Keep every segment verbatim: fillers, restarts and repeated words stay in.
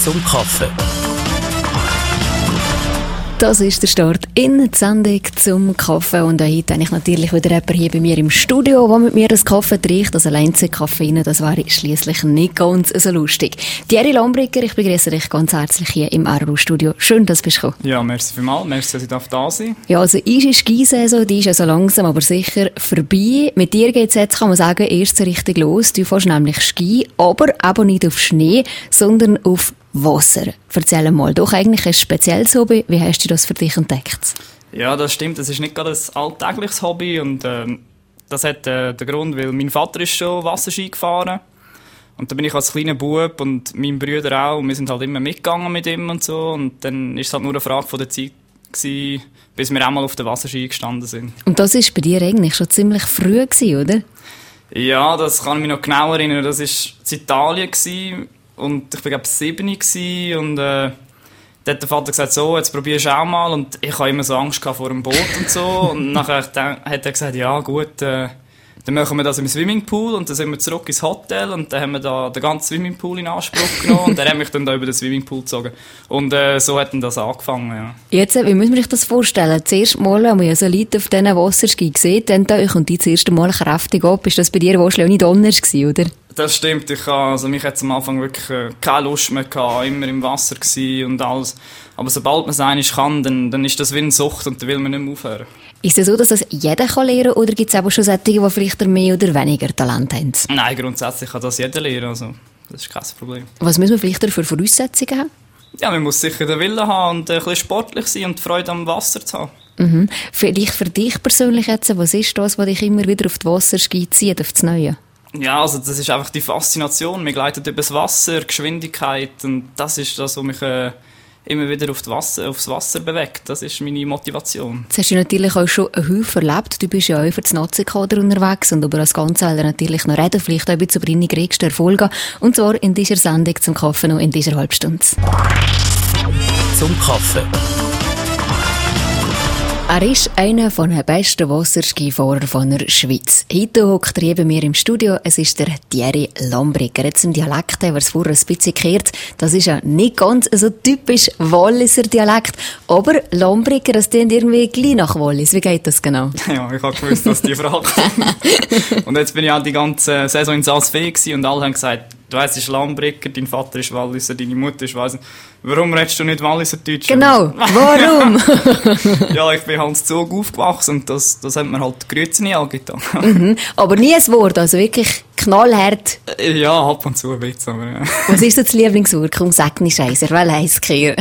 zum Kaffee. Das ist der Start in die Sendung zum Kaffee. Und heute habe ich natürlich wieder jemanden hier bei mir im Studio, der mit mir das Kaffee trinkt. Also allein zu Kaffeine, das wäre schliesslich nicht ganz so lustig. Thierry Lambricker, ich begrüße dich ganz herzlich hier im R U Studio. Schön, dass du bist gekommen. Ja, merci vielmals. Merci, dass ich da sein darf. Ja, also ist die Skisaison, die ist ja so langsam, aber sicher vorbei. Mit dir geht es jetzt, kann man sagen, erst so richtig los. Du fährst nämlich Ski, aber eben nicht auf Schnee, sondern auf Wasser. Erzähl mal, doch eigentlich ein spezielles Hobby. Wie hast du das für dich entdeckt? Ja, das stimmt. Das ist nicht gerade ein alltägliches Hobby. Und ähm, das hat äh, den Grund, weil mein Vater ist schon Wasserski gefahren. Und da bin ich als kleiner Bub und mein Bruder auch. Und wir sind halt immer mitgegangen mit ihm und so. Und dann ist es halt nur eine Frage von der Zeit gewesen, bis wir einmal auf der Wasserski gestanden sind. Und das war bei dir eigentlich schon ziemlich früh gewesen, oder? Ja, das kann ich mich noch genau erinnern. Das war in Italien gewesen. Und ich war, glaube ich, sieben und äh, da hat der Vater gesagt, so, jetzt probierst du auch mal. Und ich hatte immer so Angst vor dem Boot und so. Und nachher hat er gesagt, ja gut, äh, dann machen wir das im Swimmingpool. Und dann sind wir zurück ins Hotel und dann haben wir da den ganzen Swimmingpool in Anspruch genommen. Und dann hat mich dann da über den Swimmingpool gezogen. Und äh, so hat dann das angefangen, ja. Jetzt, wie muss man sich das vorstellen? Das erste Mal haben wir ja so Leute auf diesen Wasserski gesehen, dann da euch und die das erste Mal kräftig ab. Ist das bei dir wahrscheinlich auch nicht anders gewesen, oder? Das stimmt, ich habe, also mich hat am Anfang wirklich äh, keine Lust mehr gehabt, immer im Wasser gsi und alles. Aber sobald man es einmal kann, dann, dann ist das wie eine Sucht und dann will man nicht mehr aufhören. Ist es so, dass das jeder kann lernen kann, oder gibt es aber schon solche, die vielleicht mehr oder weniger Talent haben? Nein, grundsätzlich kann das jeder lernen, also das ist kein Problem. Was muss man vielleicht für Voraussetzungen haben? Ja, man muss sicher den Willen haben und äh, ein bisschen sportlich sein und die Freude am Wasser zu haben. Mhm. Vielleicht für dich persönlich jetzt, was ist das, was dich immer wieder auf die Wasserski zieht, auf das Neue? Ja, also das ist einfach die Faszination. Mir gleitet über das Wasser, Geschwindigkeit und das ist das, was mich äh, immer wieder auf das Wasser, aufs Wasser bewegt. Das ist meine Motivation. Jetzt hast du natürlich auch schon einen Haufen erlebt. Du bist ja auch für das Nazi-Kader unterwegs und über das Ganze wollen wir natürlich noch reden, vielleicht auch ein bisschen über deine größten Erfolge. Und zwar in dieser Sendung zum Kaffee noch in dieser Halbstunde. Zum Kaffee. Er ist einer der besten Wasserskifahrer der Schweiz. Heute hockt er hier bei mir im Studio. Es ist der Thierry Lambricker. Jetzt im Dialekt haben wir es vorher ein bisschen gehört. Das ist ja nicht ganz so typisch Walliser Dialekt. Aber Lambricker, das klingt irgendwie gleich nach Wallis. Wie geht das genau? Ja, ich habe gewusst, dass die Frage kommt. Und jetzt bin ich auch die ganze Saison in Salzfee und alle haben gesagt, du weißt, es ist Lambricker, dein Vater ist Walliser, deine Mutter ist Walliser. Warum redest du nicht Walliser Deutsch? Genau, warum? Ja, ich bin halt zu Zug aufgewachsen und das, das hat mir halt Grüezi nie angetan. Mhm. Aber nie ein Wort, also wirklich knallhart. Ja, ab und zu ein bisschen, aber ja. Was ist das Lieblingswort? Komm, sag nicht Scheisser, weil heiss Kehr.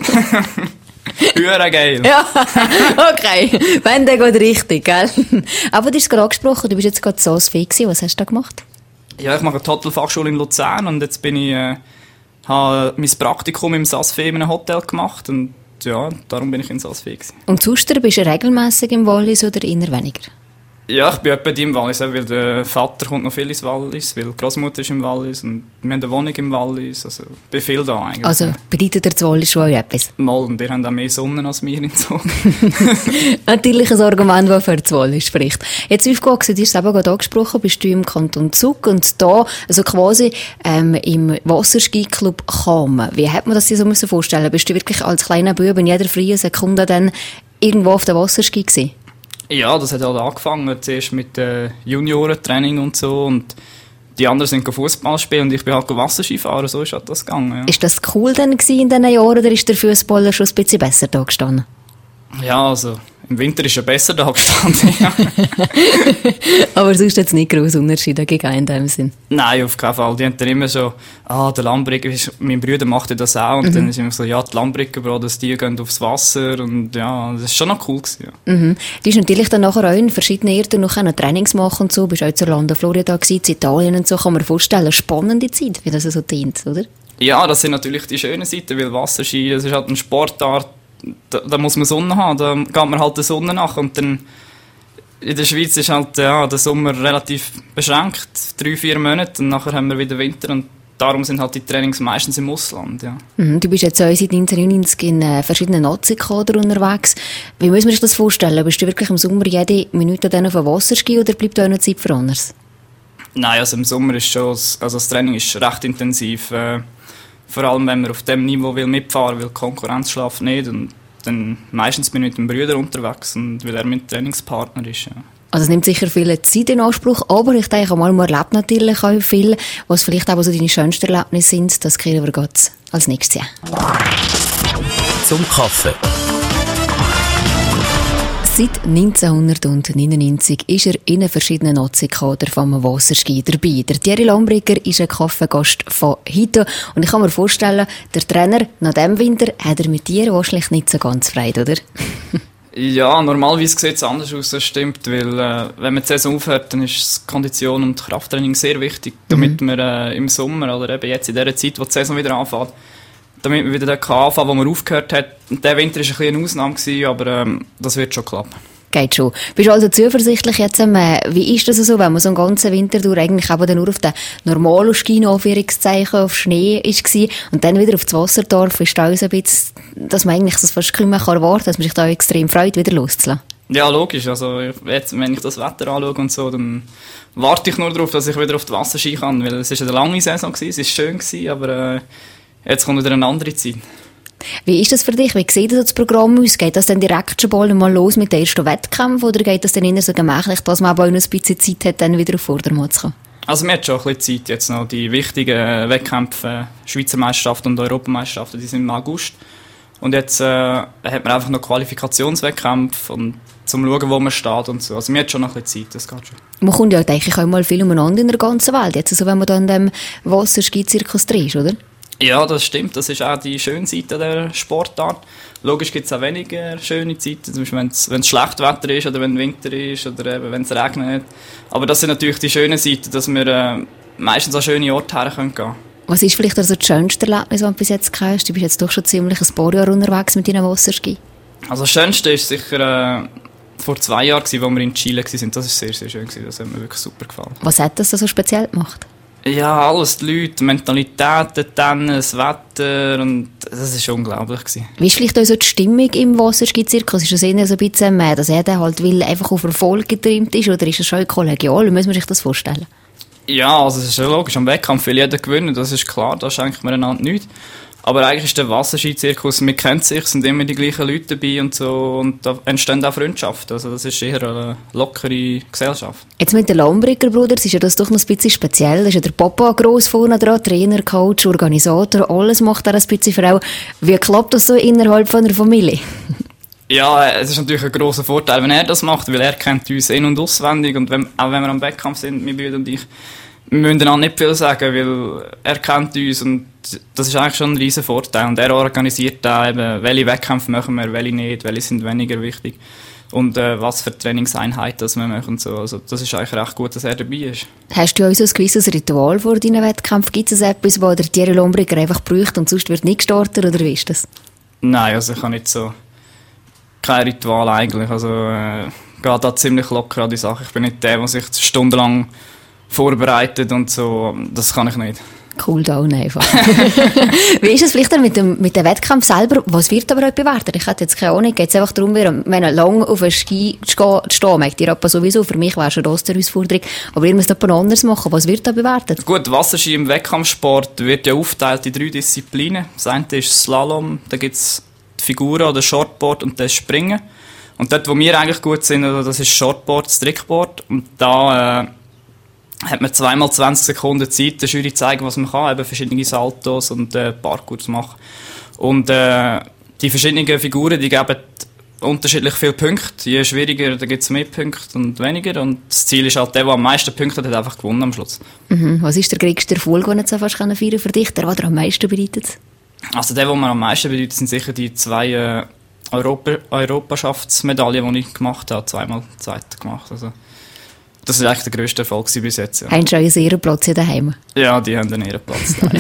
Hüre geil. Ja, okay. Wenn, dann geht richtig, gell? Aber du hast es gerade angesprochen, du bist jetzt gerade so Fee gewesen. Was hast du da gemacht? Ja, ich mache eine Hotelfachschule in Luzern und jetzt bin ich, äh, habe mein Praktikum im Salzfee in einem Hotel gemacht und ja, darum bin ich in Salzfee gewesen. Und sonst bist du regelmässig im Wallis oder eher weniger? Ja, ich bin etwa im Wallis, weil der Vater kommt noch viel ins Wallis, weil die Großmutter ist im Wallis und wir haben eine Wohnung im Wallis, also ich bin viel da eigentlich. Also bedeutet der das Wallis schon etwas? Mal, und ihr habt auch mehr Sonne als wir in Zug. Natürlich ein Argument, das für das Wallis spricht. Jetzt aufgewachsen, du hast es eben gerade angesprochen, bist du im Kanton Zug und da, also quasi ähm, im Wasserski-Club Cham. Wie hat man das sich so müssen vorstellen? Bist du wirklich als kleiner Bub in jeder freien Sekunde dann irgendwo auf der Wasserski gewesen? Ja, das hat halt angefangen, zuerst mit äh, Juniorentraining und so und die anderen sind Fußball spielen und ich bin halt Wasserski fahren, so ist halt das gegangen. Ja. Ist das cool denn in diesen Jahren oder ist der Fußballer schon ein bisschen besser da gestanden? Ja, also im Winter ist er besser da gestanden, ja. Aber sonst hat es nicht grosse Unterschiede gegeben in dem Sinn? Nein, auf keinen Fall. Die haben dann immer so, ah, der Lambricker, mein Bruder macht ja das auch. Und mhm. dann ist immer so, ja, die Lambricker, Brothers, die gehen aufs Wasser. Und ja, das ist schon noch cool gewesen, ja. Mhm. Du hast natürlich dann nachher auch in verschiedenen Orten noch Trainings machen und so. Du bist auch zur Orlando Florida gewesen, in Italien und so. Kann man sich vorstellen, spannende Zeit, wie das so dient, oder? Ja, das sind natürlich die schönen Seiten, weil Wasserski, das ist halt eine Sportart, Da, da muss man Sonne haben, da geht man halt der Sonne nach und dann in der Schweiz ist halt ja, der Sommer relativ beschränkt, drei, vier Monate und nachher haben wir wieder Winter und darum sind halt die Trainings meistens im Ausland, ja. Mhm, du bist jetzt seit neunzehnhundertneunundneunzig in äh, verschiedenen Nazi-Kadern unterwegs. Wie muss man sich das vorstellen? Bist du wirklich im Sommer jede Minute dann auf dem Wasserski oder bleibt da noch Zeit für anderes? Nein, also im Sommer ist schon, also das Training ist recht intensiv. Äh, Vor allem, wenn man auf dem Niveau will mitfahren will, weil die Konkurrenz schläft nicht. Und dann meistens bin ich mit dem Bruder unterwegs, und weil er mein Trainingspartner ist. Ja. Also es nimmt sicher viel Zeit in Anspruch, aber ich denke mal, man erlebt natürlich auch viel, was vielleicht auch so deine schönsten Erlebnisse sind. Das kriegen wir Gott als nächstes Jahr. Zum Kaffee. Seit neunzehnhundertneunundneunzig ist er in verschiedenen Nazi-Kadern vom Wasserski dabei. Der Thierry Lombricker ist ein Kaffeegast von heute. Und ich kann mir vorstellen, der Trainer nach diesem Winter hat er mit dir wahrscheinlich nicht so ganz Freude, oder? Ja, normalerweise sieht es anders aus, das stimmt, weil äh, wenn man die Saison aufhört, dann ist Kondition und Krafttraining sehr wichtig, damit mhm. wir äh, im Sommer oder eben jetzt in der Zeit, wo die Saison wieder anfängt, damit wir wieder den anfangen, wo man aufgehört hat. Und der Winter war ein bisschen eine Ausnahme gewesen, aber ähm, das wird schon klappen. Geht schon. Bist du also zuversichtlich jetzt? Ähm, wie ist das so, wenn man so einen ganzen Winter durch eigentlich aber nur auf den normalen Ski, Anführungszeichen, auf Schnee war und dann wieder auf das Wasser darf, ist da so ein bisschen, dass man eigentlich das fast kaum erwarten kann, dass man sich da extrem freut, wieder loszulassen? Ja, logisch. Also jetzt, wenn ich das Wetter anschaue und so, dann warte ich nur darauf, dass ich wieder auf die Wasserski kann, weil es war eine lange Saison gewesen, es war schön gewesen, aber äh, jetzt kommt wieder eine andere Zeit. Wie ist das für dich? Wie sieht das Programm aus? Geht das dann direkt schon bald mal los mit den ersten Wettkämpfen oder geht das dann eher so gemächlich, dass man aber auch noch ein bisschen Zeit hat, dann wieder auf Vordermann zu kommen? Also mir hat schon ein bisschen Zeit jetzt noch. Die wichtigen Wettkämpfe, Schweizer Meisterschaften und Europameisterschaften, die sind im August. Und jetzt äh, hat man einfach noch Qualifikationswettkämpfe und zum schauen, wo man steht und so. Also mir hat schon noch ein bisschen Zeit, das geht schon. Man kommt ja eigentlich auch mal viel umeinander in der ganzen Welt, jetzt also wenn man dann in dem Wasserski-Zirkus drin ist, oder? Ja, das stimmt. Das ist auch die schöne Seite der Sportart. Logisch gibt es auch weniger schöne Zeiten, zum Beispiel wenn es schlecht Wetter ist oder wenn Winter ist oder eben wenn es regnet. Aber das sind natürlich die schönen Seiten, dass wir äh, meistens an schöne Orte her gehen können. Was ist vielleicht also das schönste Erlebnis, das du bis jetzt hast? Du bist jetzt doch schon ziemlich ein paar Jahre unterwegs mit deinen Wasserski. Also das Schönste war sicher äh, vor zwei Jahren, als wir in Chile waren. Das war sehr, sehr schön. Das hat mir wirklich super gefallen. Was hat das so speziell gemacht? Ja, alles, die Leute, die Mentalität, das Wetter, und das war unglaublich gewesen. Wie ist vielleicht auch so die Stimmung im Wasserski-Zirkus? Ist das eher so ein bisschen mehr, dass jeder halt will, einfach auf Erfolg getrimmt ist, oder ist das schon kollegial? Wie muss man sich das vorstellen? Ja, also es ist ja logisch, am Wettkampf will jeder gewinnen, das ist klar, da schenkt man einander nichts. Aber eigentlich ist der Wasserski-Zirkus, man kennt sich, es sind immer die gleichen Leute dabei und so, und da entstehen auch Freundschaften. Also das ist eher eine lockere Gesellschaft. Jetzt mit den Lombricker Brüdern ist ja das doch noch ein bisschen speziell. Da ist ja der Papa gross vorne dran, Trainer, Coach, Organisator, alles macht er ein bisschen Frau. Wie klappt das so innerhalb von einer Familie? Ja, es ist natürlich ein grosser Vorteil, wenn er das macht, weil er kennt uns in- und auswendig, und wenn, auch wenn wir am Wettkampf sind, mein Bruder und ich, wir müssen einander nicht viel sagen, weil er kennt uns, und das ist eigentlich schon ein riesen Vorteil. Und er organisiert da eben, welche Wettkämpfe machen wir, welche nicht, welche sind weniger wichtig und äh, was für Trainingseinheiten das wir machen. So. Also das ist eigentlich recht gut, dass er dabei ist. Hast du auch so ein gewisses Ritual vor deinen Wettkämpfen? Gibt es etwas, wo der Thierry Lombricker einfach braucht und sonst wird nicht gestartet, oder wie ist das? Nein, also ich habe nicht so kein Ritual eigentlich. Also äh, gehe da ziemlich locker an die Sache. Ich bin nicht der, der sich stundenlang vorbereitet und so. Das kann ich nicht. Cool down einfach. Wie ist es vielleicht dann mit dem, mit dem Wettkampf selber? Was wird aber auch bewertet? Ich hätte jetzt keine Ahnung. Geht es einfach darum, wenn er lang auf einem Ski stehen möchte? Ihr Rappa sowieso. Für mich wäre schon das die Herausforderung. Aber ihr müsst etwas anderes machen. Was wird da bewertet? Gut, Wasserski im Wettkampfsport wird ja aufgeteilt in drei Disziplinen. Das eine ist Slalom, da gibt es die Figuren oder Shortboard und das Springen. Und dort, wo wir eigentlich gut sind, das ist Shortboard, Strickboard. Und da äh, hat man zweimal zwanzig Sekunden Zeit, der Jury zeigen, was man kann, eben verschiedene Saltos und äh, Parkours machen. Und äh, die verschiedenen Figuren, die geben unterschiedlich viele Punkte. Je schwieriger, da gibt es mehr Punkte und weniger. Und das Ziel ist halt, der, der am meisten Punkte hat, hat einfach gewonnen am Schluss. Mhm. Was ist der größte Erfolg, den du so fast feiern können für dich? Der, der am meisten bedeutet? Also der, der mir am meisten bedeutet, sind sicher die zwei äh, Europa Europaschaftsmedaillen, die ich gemacht habe. Zweimal Zweite gemacht. Also das war eigentlich der grösste Erfolg bis jetzt. Ja. Haben Sie schon einen Ehrenplatz daheim? Ja, die haben einen Ehrenplatz daheim.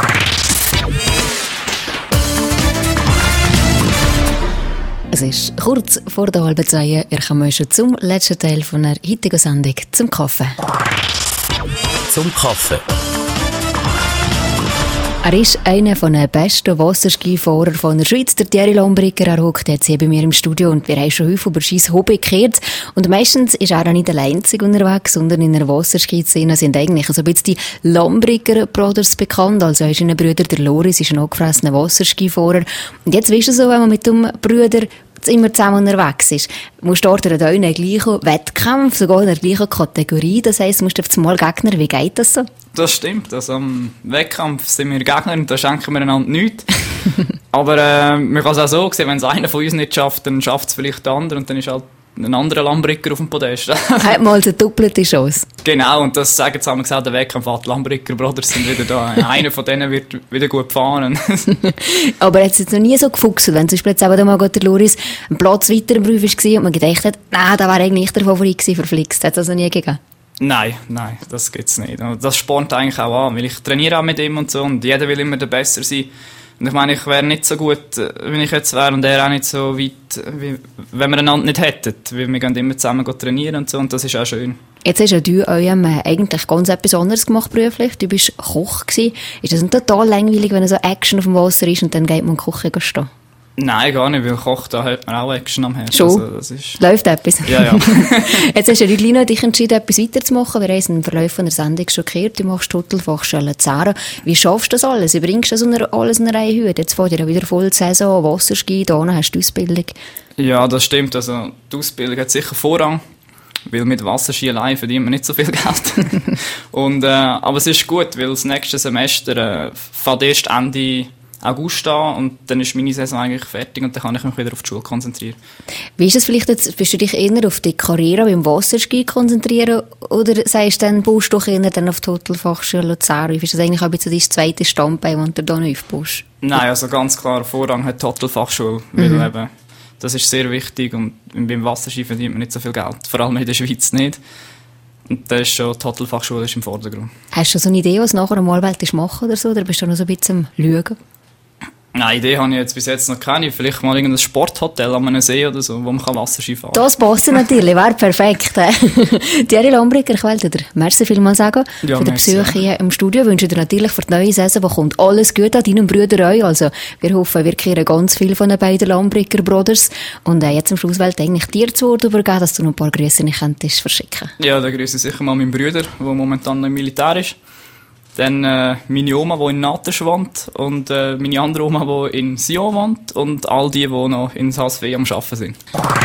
Es ist kurz vor der halben zwei. Wir kommen schon zum letzten Teil von der heutigen Sendung, zum Kaffee. Zum Kaffee. Er ist einer der besten Wasserskifahrer von der Schweiz, der Thierry Lombricker. Er hockt jetzt hier bei mir im Studio und wir haben schon häufig über sein Hobby gehört. Und meistens ist er auch nicht der Einzige unterwegs, sondern in der Wasserski-Szene sind eigentlich so ein bisschen die Lombricker Brothers bekannt. Also er ist ein Bruder, der Loris, ist ein angefressener Wasserskifahrer. Und jetzt weißt du so, wenn man mit dem Bruder immer zusammen unterwegs ist, musst du dort in den gleichen Wettkampf, sogar in der gleichen Kategorie. Das heisst, du musst auf einmal Gegner. Wie geht das so? Das stimmt. Also am Wettkampf sind wir Gegner und da schenken wir einander nichts. Aber äh, man kann es auch so sehen, wenn es einer von uns nicht schafft, dann schafft es vielleicht der andere und dann ist halt ein anderer Lombricker auf dem Podest. Hat mal eine doppelte Chance. Genau, und das sagen jetzt haben wir gesagt, der Wettkampf, die Lombricker Brothers sind wieder da. Einer von denen wird wieder gut fahren. Aber hat es jetzt noch nie so gefuchselt, wenn zum Beispiel jetzt eben mal der Loris einen Platz weiter im Beruf war und man gedacht hat, nein, da wäre eigentlich der Favorit gewesen, verflixt. Hat es also nie gegeben? Nein, nein, das gibt's nicht. Und das spornt eigentlich auch an, weil ich trainiere auch mit ihm und so und jeder will immer der Besser sein. Und ich meine, ich wäre nicht so gut, wie ich jetzt wäre und er auch nicht so weit, wie, wenn wir einander nicht hätten. Weil wir gehen immer zusammen trainieren und so und das ist auch schön. Jetzt hast ja du eurem eigentlich ganz etwas anderes gemacht beruflich. Du bist Koch gewesen. Ist das nicht total langweilig, wenn so Action auf dem Wasser ist und dann geht man in die Küche stehen? Nein, gar nicht, weil Koch, da hat man auch Action am Herzen. Schon? Also, das ist... Läuft etwas? Ja, ja. Jetzt hast du ja Lina dich entschieden, etwas weiterzumachen. Wir haben es im Verlauf von der Sendung schon gehört. Du machst Totalfachschule Luzern. Wie schaffst du das alles? Wie bringst du das unter, alles in eine Reihe Hüte? Jetzt fährt ja wieder Vollsaison, Wasserski, da hast du Ausbildung. Ja, das stimmt. Also, die Ausbildung hat sicher Vorrang. Weil mit Wasserski allein verdient man nicht so viel Geld. Und, äh, aber es ist gut, weil das nächste Semester äh, fängt erst Ende August an und dann ist meine Saison eigentlich fertig und dann kann ich mich wieder auf die Schule konzentrieren. Wie ist das vielleicht jetzt, bist du dich eher auf die Karriere beim Wasserski konzentrieren oder sagst du dann, baust du doch eher dann auf die Totalfachschule Luzern? Wie ist das eigentlich auch ein bisschen dein zweites Standbein, das du da noch aufbaust? Nein, also ganz klar, Vorrang hat die Totalfachschule, weil mhm. eben, das ist sehr wichtig und beim Wasserski verdient man nicht so viel Geld, vor allem in der Schweiz nicht. Und das ist schon, die Totalfachschule ist im Vordergrund. Hast du so eine Idee, was du nachher einmal machen oder so, oder bist du noch so ein bisschen am Schauen? Nein, Idee habe ich jetzt bis jetzt noch keine. Vielleicht mal irgendein Sporthotel an einem See oder so, wo man Wasserski fahren kann. Das passt natürlich, wäre perfekt. Thierry Lombricker, ich wollte dir merci vielmals sagen ja, für den merci, Besuch ja. hier im Studio. Ich wünsche dir natürlich für die neue Saison, wo kommt alles gut an deinem Bruder auch. Also wir hoffen, wir kehren ganz viel von den beiden Lombricker Brothers. Und äh, jetzt am Schluss wollte ich eigentlich dir zu Wort übergeben, dass du noch ein paar Grüße nicht könntest verschicken. Ja, dann grüße ich sicher mal meinen Bruder, der momentan noch im Militär ist. Dann äh, meine Oma, die in Natesch wohnt und äh, meine andere Oma, die in Sion wohnt und all die, die noch in S A S W am Arbeiten sind.